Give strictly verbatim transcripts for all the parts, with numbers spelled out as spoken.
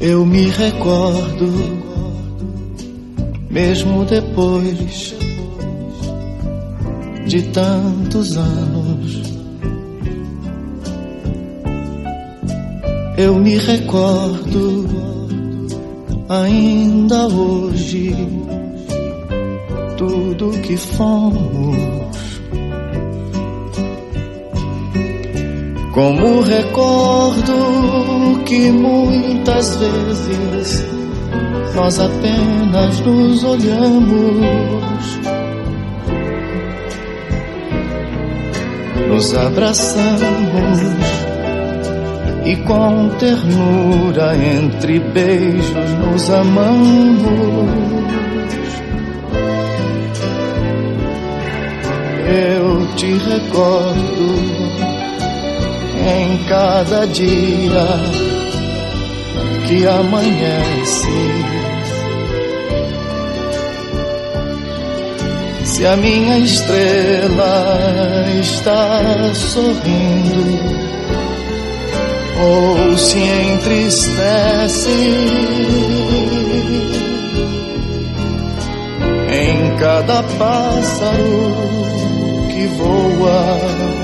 Eu me recordo, mesmo depois de tantos anos, eu me recordo ainda hoje tudo que fomos. Como recordo que muitas vezes nós apenas nos olhamos, nos abraçamos e com ternura entre beijos nos amamos. Eu te recordo em cada dia que amanhece. Se a minha estrela está sorrindo ou se entristece, em cada pássaro que voa,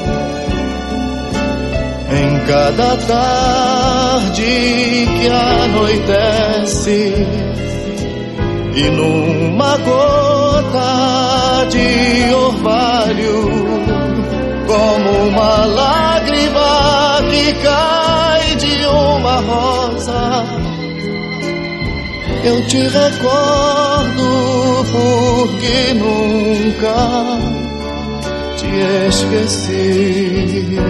em cada tarde que anoitece, e numa gota de orvalho, como uma lágrima que cai de uma rosa, eu te recordo porque nunca te esqueci.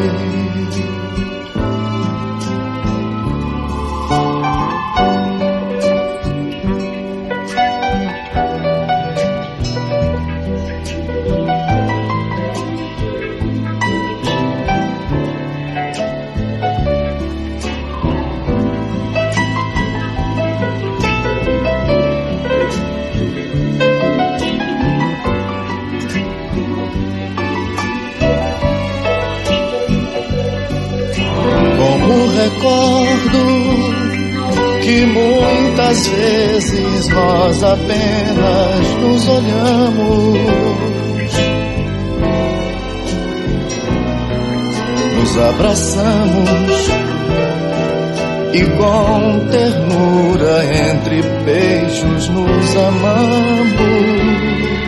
Recordo que muitas vezes nós apenas nos olhamos, nos abraçamos e com ternura entre beijos nos amamos.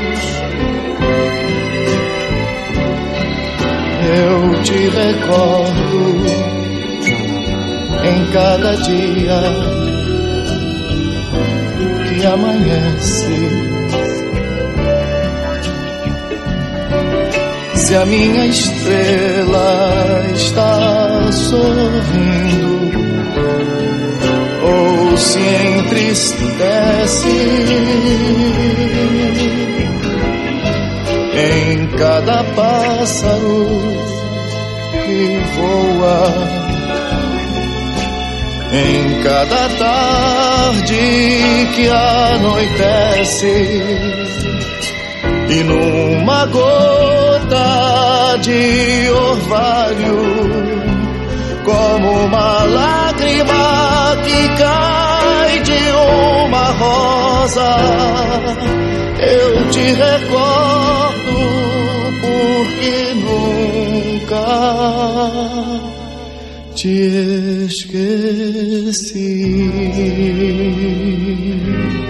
Eu te recordo em cada dia que amanhece. Se a minha estrela está sorrindo ou se entristece, em cada pássaro que voa, em cada tarde que anoitece, e numa gota de orvalho, como uma lágrima que cai de uma rosa, eu te recordo porque nunca te esqueci.